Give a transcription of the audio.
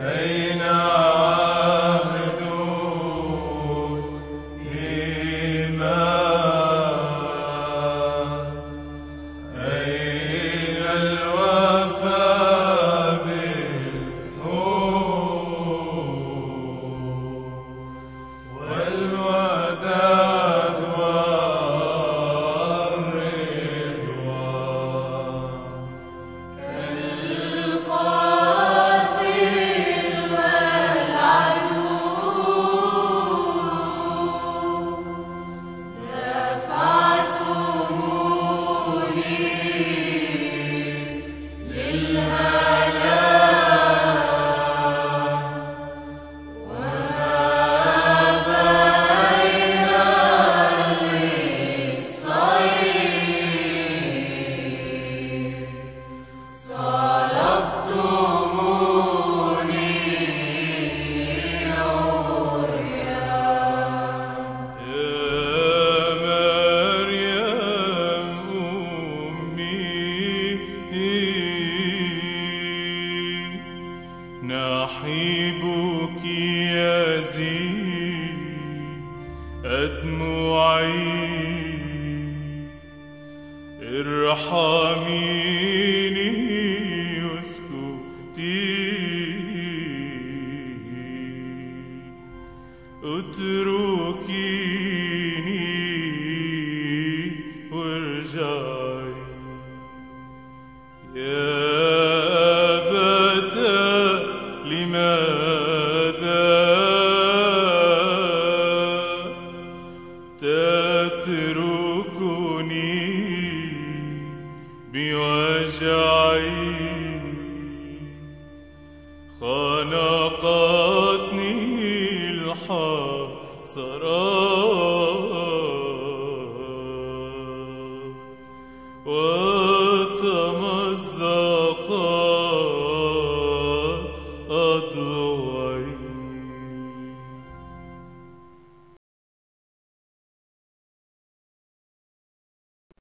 أين عهد الإيمان؟ أين الوفاء بالحب والوداد والرضوان؟ كالقاتل والعدو دفعتموني للهلاك، وما بين للصيد صلبتموني عريان. يا مريم أمي، نحيبك يزيد أدمعي، ارحميني اسكتي، اتركيني وارجعي. يا أبتاه لماذا تتركني بوجعي؟ خنقتني الحسرات